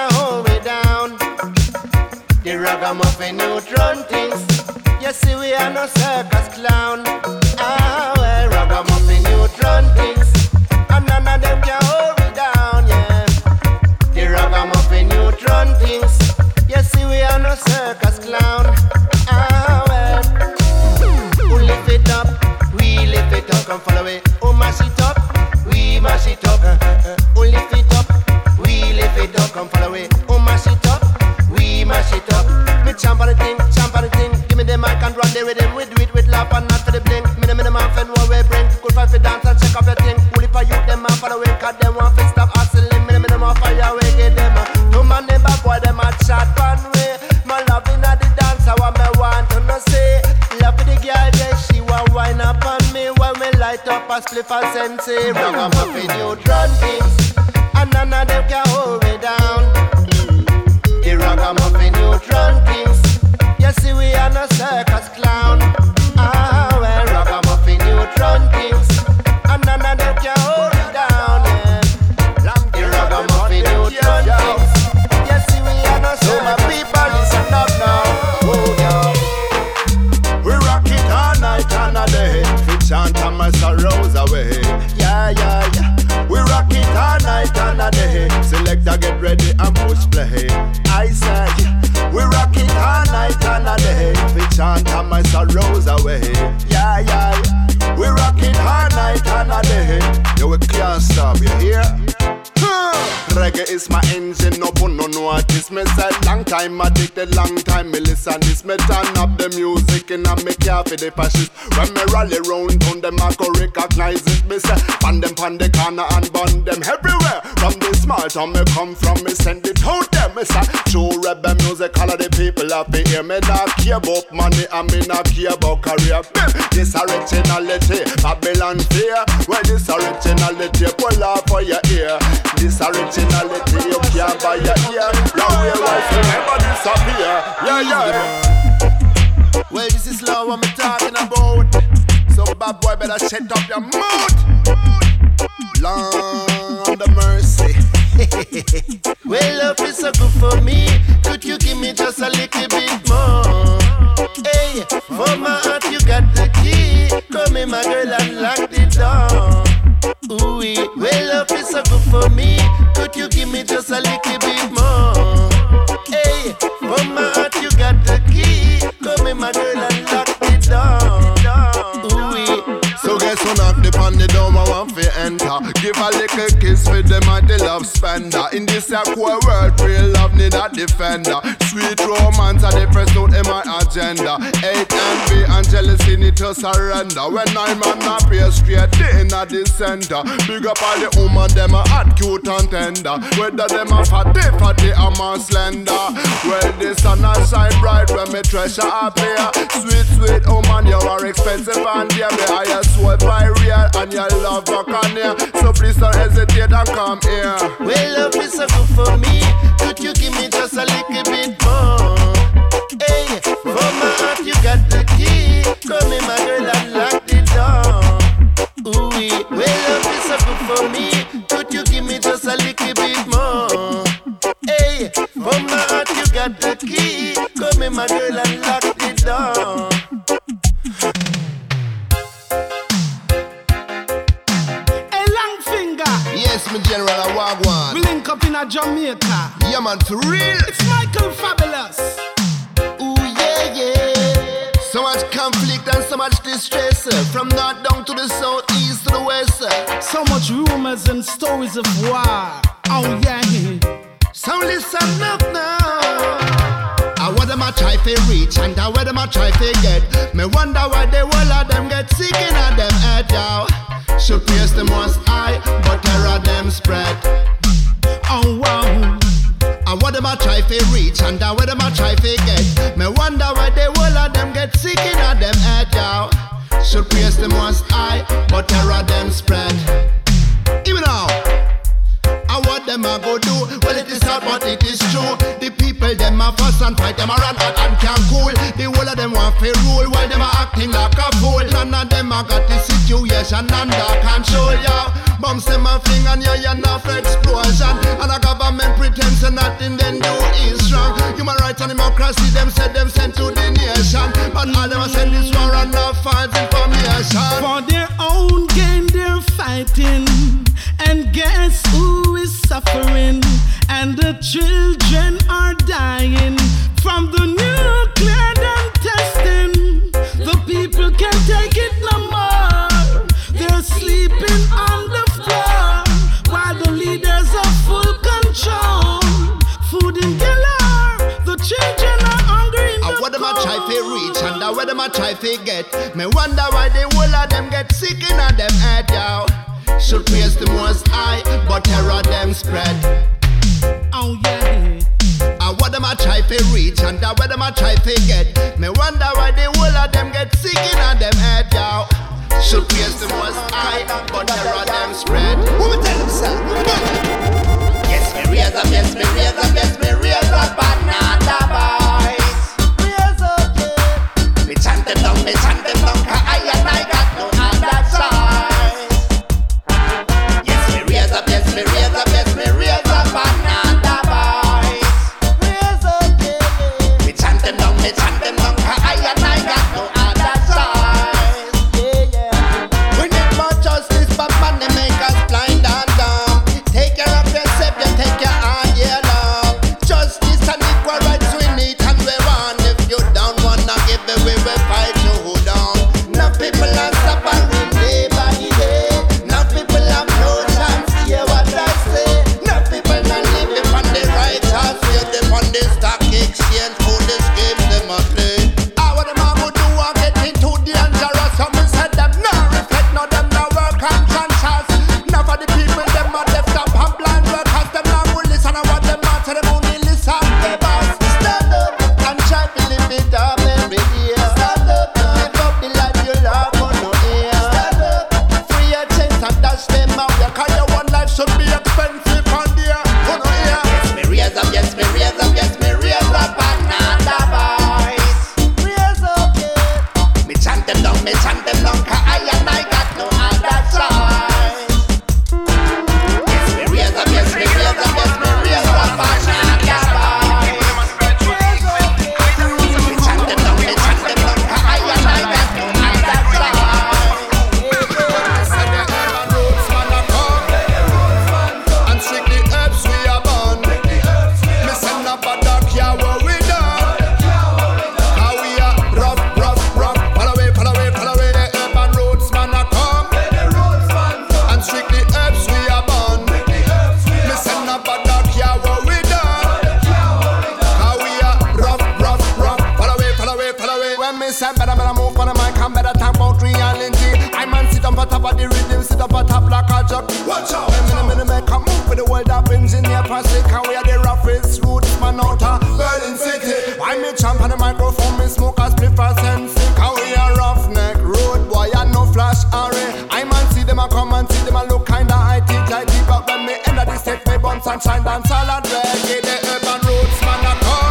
can hold me down. The ragamuffin youth run things. You see we are no circus clown. Ah well, ragamuffin youth run things, and none of them can hold me down, yeah. The ragamuffin youth run things. You see we are no circus clown. Ah well, who lift it up? We lift it up, come follow it. Who mash it up? We mash it up. Who lift it up? We lift it up, come follow it. Who mash it up? We mash it up. Me champ on the thing, champ on the thing. Give me the mic and run the rhythm. We do it with love and not for the blink. Me the man fan what we bring. Good fight for dance and check up your thing. Only for you, them man for the win. Cause them want to stop hustling. Me the man fire away, get them. No man never boy, them a chat one way. My love in the dance, I want me want to no say. Love for the girl, then she want wine up on me. When we light up a spliff and sensei. Ragamuffin youth run things, and none of them can hold me down. The ragamuffin youth run things. You see we are no circus clown. Ah well, ragamuffin youth run things, and none of them can hold me down, yeah. The ragamuffin youth run things. You see we are no circus clown. So my people listen up now. Oh yeah. We rock it all night and a day. We chant and my sorrows away. Yeah, yeah, yeah. We rock it all night and a day. Selector get ready and push play. I say, we rock it all night and a day. We chant and my sorrows away. Yeah, yeah, yeah. We rock it all night and a day. Yo, we can't stop, you hear? Reggae is my engine, no put no notice. Me said long time addicted, long time me listen this. Me turn up the music and I make ya for the fascist. When me rally round on them I go recognize it. Me say pan them pan the corner and burn them everywhere. From the small town me come from, me send it out them. Me say true rebel music, all of the people have to hear. Me not care about money and me not care about career. This originality, Babylon fear. Well this originality, pull off for your ear. This originality you can't buy your ear. Now your life will never disappear. Yeah, yeah. Well, this is love I'm talking about. So bad boy better shut up your mouth. Lord of mercy. Well, love is so good for me. Could you give me just a little bit more? Hey, for my heart you got the key. Come in my girl and lock the door. Ooh, well, love is so good for me. Could you give me just a little bit more? Hey, from my heart you got the key. Come in my girl and lock the door. Ooh, so guess who knock the pan the door, I want to enter. Give a little kiss with them and the love spender. In this cool world, real love need a defender. Sweet romance and the first note in my agenda. Hate, envy and jealousy need to surrender. When I'm on my prayer straight, they in the center. Big up all the woman, them a hot, cute and tender. Whether them a fatty or more slender. Well, the sun a shine bright when me treasure appear. Sweet, sweet woman, you are expensive and dear. Me higher soul by real and your love rock on here. So please don't hesitate and come here. Well, love is so good for me. Could you give me just a little bit more? Hey, for my heart you got the key. Come in my girl and lock the door. Ooh, well, love is so good for me. Could you give me just a little bit more? Hey, for my heart you got the key. Come in my girl and lock the door. Yes, me general a wagwan. We link up in a Jamaica. Yeah man, for real. It's Michael Fabulous. Ooh yeah, yeah. So much conflict and so much distress. From north down to the south, east to the west. So much rumors and stories of war. Oh yeah. So listen up now. I what them a try to reach and I what them a try to get. Me wonder why the whole of them get sick in a them head, yo. Should pierce the most high, but terror them spread. Oh wow. And what them a try to reach and what them a try to get. Me wonder why the whole of them get sick in a them head, yo. Should pierce the most high, but terror them spread. Even now, and what them a go do? Well, it is sad, but it is true. The people them a fuss and fight, them a run out and can't cool. The whole of them want to rule while them a acting like a fool. None of them a got the situation under control, yeah. Bombs them a fling and yeah, enough explosion. And a government pretends say nothing then do is wrong. Human rights and democracy, them said them sent to the nation, but all them send this war and not false information. For their own gain they're fighting, and guess who is suffering? And the children are dying from the nuclear done testing. The people can't take it no more. They're sleeping on the floor while the leaders are full control. Food in galore, the children are hungry in the what them a try to reach and what them a try to get. Me wonder why the whole of them get sick in a them head, yo. Should praise the Most High, but terror them spread. Oh yeah. What them a try to reach and what them a try to get. Me wonder why the whole of them get sick in a them head, yo. Should praise the Most High, but terror them spread. Who me tell them, sir? Yes, me raise up, yes, me raise up, yes, me raise up, another boys. Raise up, yeah. Me chant them down, 'cause I got no other choice. Yes, me raise up, yes, me raise up, yes, me raise up, another boys. Raise up, yeah. Me chant them down, 'cause I got no other choice. Yeah. We need more justice, but money make us blind and dumb. Take care of yourself, you take your hand, yeah, long. Justice and equal rights we need and we want. If you don't wanna give it, we will fight you down. Now people are suffering day by day. Now people have no chance, hear what I say. Now people not living on the righteous way. They on the stock exchange, all these games them a play. What them a go do and get into dangerous. Some said them no reflect, no them no work and conscious. Now for the people them a left up and blind workers. Them no go listen to what them a tell them only listen to boss. Stand up and try to live it up every day. Stand up, live up the life you love on no air. Stand up, free your chance and dash them out. Cause your one life should be expensive and dear on no air. Yes, me raise up, yes, me raise up, yes, me raise up another boys. Raise up, yeah. Me chant them down, 'cause I got no other choice. Yes, me raise up, yes, me raise up, yes, me raise up another boys. Raise up, yeah. Me chant them down, 'cause I got no other choice. Said the urban roots man a come, and strictly herbs we a burn. Me send a bad dog here what we done. How we a rough. Follow away. The urban roots man a come, and strictly herbs we a burn. Me send a bad dog here what we done. How we a rough. Follow away. When me say better move on the mic and better talk about reality. I man sit on top of the rhythm, sit up on top like a jug. Watch out! Me make a move with the world that brings in your plastic. And we are the roughest roots man out of Berlin City. Why me champ on the microphone, me smoke a spliff a sense. How we a roughneck road boy and no flash array. I man see them a come and see them a look kinda IT. But when me enter the state, me bun sunshine, dance all and reggae. The urban roots man a come,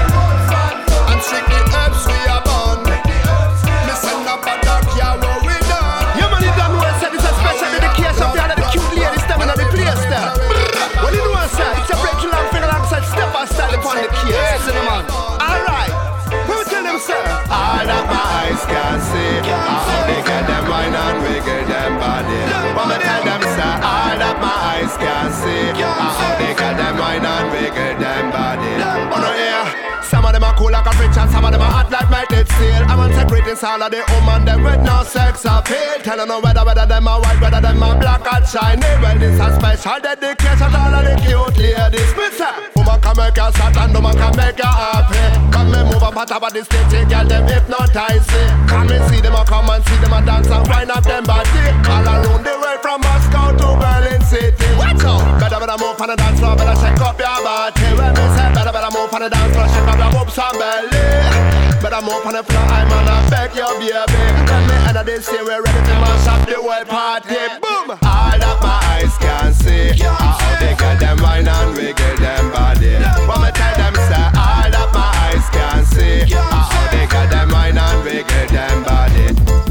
and strictly herbs we a burn. Me send up a dog here what we done. Yeah, man, you don't know I said it's a special dedication to all of the cute ladies standing at the place there. What do you know I said? It's a break to long finger alongside step by step upon the key. Yes, man. Alright. Who tell them, sir? All that my eyes can see, how they get them wine and wiggle them body. What me tell them, sir? All that my eyes can see, how they get them wine and wiggle them body. Oh no, yeah. Some of them are cool like a fridge and some of them are hot like melted steel. I'm on separating all of the woman them with no sex appeal. Telling them whether them are white, whether them are black or shiny. Well, this a special dedication to all of the cute ladies. Mister, woman can make you sad and woman can make you happy. Come me move up on top of the stage, girl them hypnotize it. Come and see them a come and see them a dance and wind up them body. All around the way from Moscow to Berlin City. What's up? Better move on the dance floor, better shake up your body. When me say better move on the dance floor, shake up your boobs and belly. Better move on the floor, I'm gonna beg your baby. When me enter this year, we're ready to mash up the whole party. Boom! All that my eyes can see, how they get them wine and wiggle them body. What me tell them, say, all that my eyes can see, how they get them wine and wiggle them body.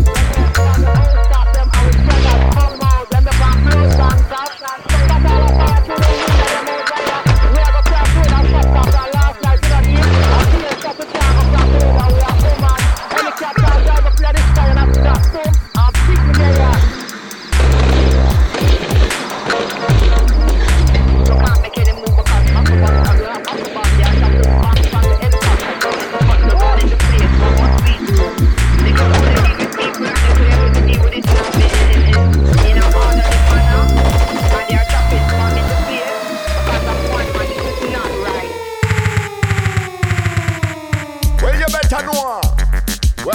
Stop them, I will spread out, come out, then the back close and stop. We have a problem.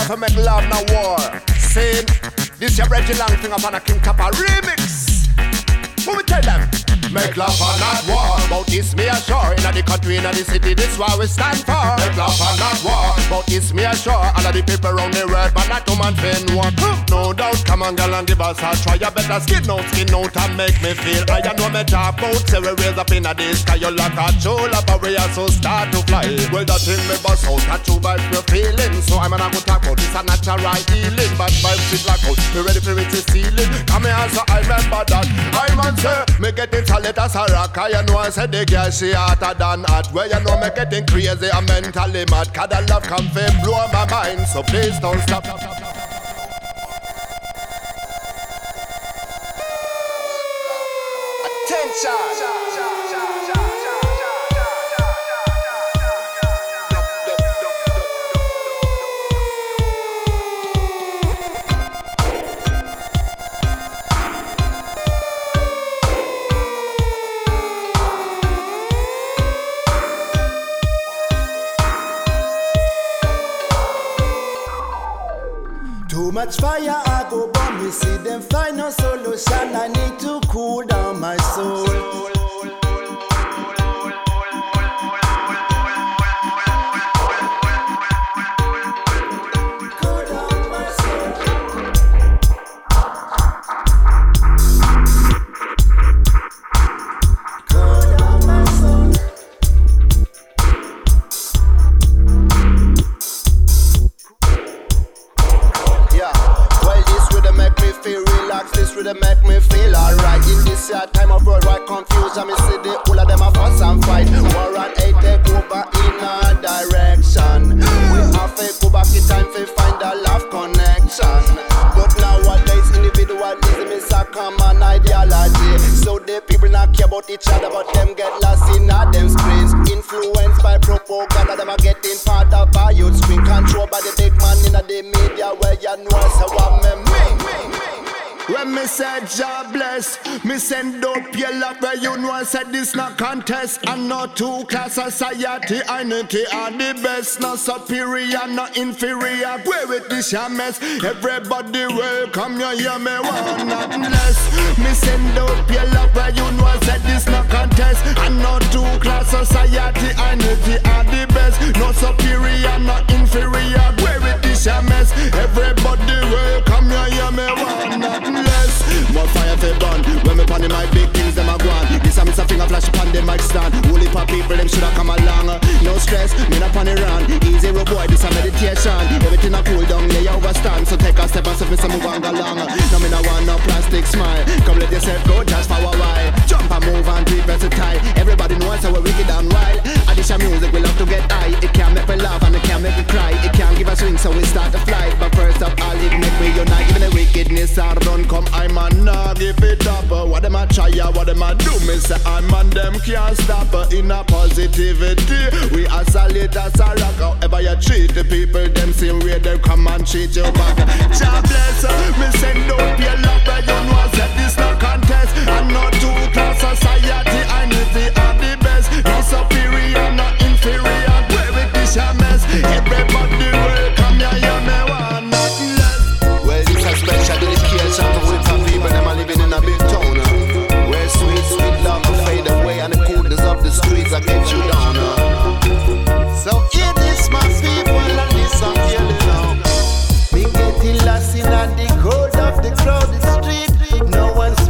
So make love no war. Same. This your Reggie Long thing up on a King Kappa remix. What we tell them? Make love and not war. About this me assure. In the country, in the city, this what we stand for. Make love and not war. About this me assure. All of the people around the world, but not to man fin one. No doubt, come on girl and give us a try. You better skin out and make me feel. I know me talk about, say we raise up in the sky. You like a chill up a way, so start to fly. Well that thing me bust out, that two vibes me feeling. So I'm gonna go talk about this a natural healing. But vibes is black out, me ready for it to ceiling. Come here, so I remember that. I man say, me getting solid as a rock. You know I said the girl she hotter than hot. Where you know me getting crazy and mentally mad. Cause the love come from blow my mind. So please don't stop. Attention. Too much fire, I go burn. We see them find no solution. I need to cool down my soul. This rhythm make me feel alright. In this time of worldwide confusion, me see the whole of them a fuss and fight. War and hate take over in a direction. We have to go back in time to find a love connection. But nowadays individualism is a common ideology. So the people not care about each other, but them get lost in all them screens. Influenced by propaganda, them are getting part of our youth screen. Controlled by the big man in the media, where you know so what me mean. When me say job bless, me send up your love where you know I said this not contest. And not two-class society, identity are the best. No superior, no inferior, where with this your mess. Everybody welcome you, hear me want nothing less. Me send up your love where you know I said this not contest. And not two-class society, identity are the best. No superior, no inferior, where with this your mess. Everybody welcome you, hear me want nothing less. More fire for burn. When me pan in my big things, them a go on. This a miss a finger flash upon the mic stand. Holy for people, them shoulda come along. No stress, me not pan it run. Easy road boy, this a meditation. Everything a cool down, lay overstand. So take a step and so move on along. No me no want no plastic smile. Come let yourself go just for a while. Jump and move and be versatile. Everybody knows how we wicked and wild. Addition music, we love to get high. It can make me laugh and it can make me cry. It can give a swing, so we start to fly. But first of all, it make me unite. Even the wickedness I run, come I'm a nah give it up. What them a try, what them a do? Me say I'm on them can't stop. In a positivity, we are solid as a rock. However you treat the people, them same way they come and treat you back. God bless, me send up your love, but you know I said this no contest. And not two-class society, I need the are the best. No superior, no inferior, where with this a mess. Everybody welcome you, hear me want nothing less. Well, this a special dedication to all the people them are living in a big town. Where sweet, sweet love will fade away and the coolness of the streets will get you down. So hear this, my people, and listen clearly now. Me getting lost in the cold of the crowded street. No one's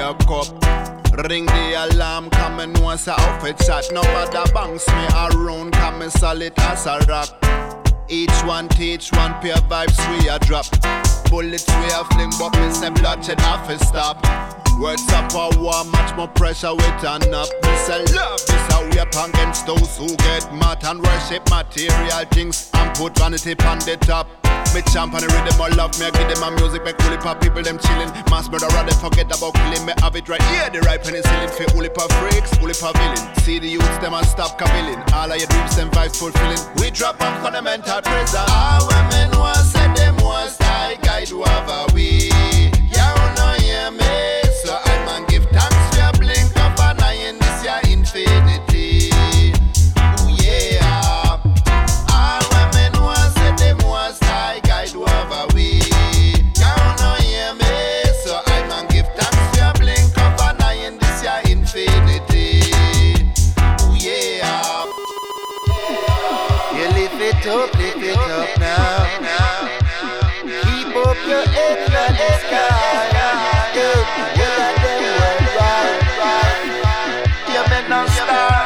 wake up. Ring the alarm, come and once a outfit shot. Nobody bangs me around, come and solid as a rock. Each one teach one pair vibes we a drop. Bullets we a fling, but me say bloodshed have to stop. Words of power, much more pressure we turn up. Me say love is a weapon against those who get mad and worship material things and put vanity on the top. Me champ on the rhythm of love, me I give them my music, make holy pop people them chillin'. Mass murderer they forget about killing, me have it right here, the right penicillin. For holy pop freaks, holy pop villain. See the youths them and stop cavilling. All of your dreams them vibes fulfilling. We drop on fundamental prison. Our women want say them was I guide whoever we. You know hear me, so I man give thanks for a blink of an eye in this year infinity. Ooh yeah. Our women want say them was I guide whoever we. You know hear me, so I man give thanks for a blink of an eye in this year infinity. Ooh yeah. You lift it up now. Keep up your head in the sky. You got them worldwide. You men not star.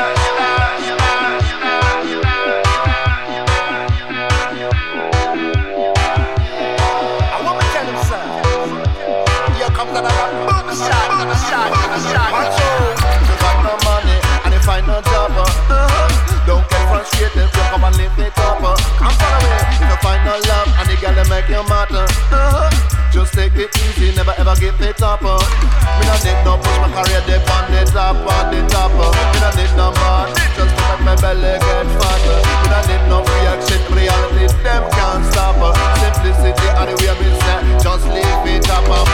I want to tell him, sir. Here comes another shot. Watch out. You got no money and you find no job. Don't get frustrated, so come and lift it up. Come follow me. If you find no love and the girl they make you matter, just take it easy, never ever give it up. Me not need no push my career deep on the top. Me not need no man, just to make my belly get fatter. Me not need no fake shit, reality them can't stop. Simplicity are the way me say, just leave it up.